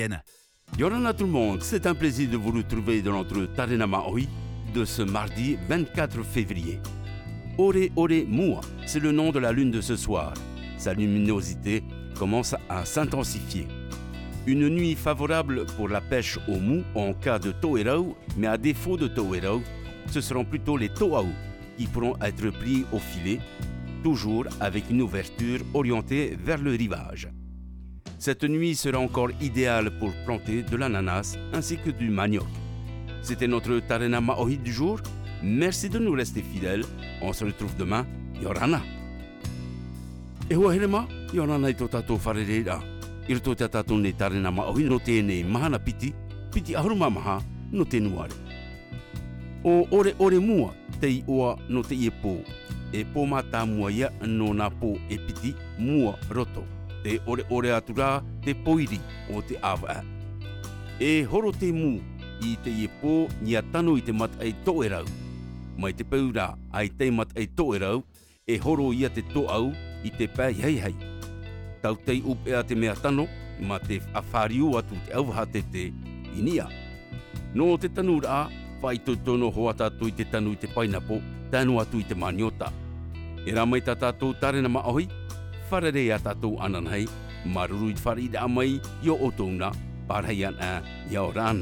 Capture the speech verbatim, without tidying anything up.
Yorana tout le monde, c'est un plaisir de vous retrouver dans notre Tarena Maori de ce mardi vingt-quatre février. Ore Ore Mua, c'est le nom de la lune de ce soir. Sa luminosité commence à s'intensifier. Une nuit favorable pour la pêche au mou en cas de toerau, mais à défaut de toerau, ce seront plutôt les toau qui pourront être pris au filet, toujours avec une ouverture orientée vers le rivage. Cette nuit sera encore idéale pour planter de l'ananas ainsi que du manioc. C'était notre Tarena Maori du jour. Merci de nous rester fidèles. On se retrouve demain. Yorana. E hoa herema, Yorana i tō tātou wharereira. I roto te tātou nei Tarena Maori no tēnei mahana piti, piti ahuruma maha no te nuare. O ore ore mua te i oa no te ie pō. E pō mata mua ia no nā pō e piti mua roto. Te ore ore atura te poiri o te awa. E horo te mu i te ie pō ni a tano i te mat ai toerau. Mai te paura ai te mat ai toerau e horo ia te toau i te pai hei hei. Tau tei upea te mea tano ma te awhariu atu te auwaha te te inia. No te tanu rā, whai tō tono hoa tātou i te tanu i te painapo, tanu atu i te maniota. E rā mai tā tātou Tarena Maori, wharere a tātou ananhei, maruru i te whare i te amai, i o o tōna, parhei ana, Yorana.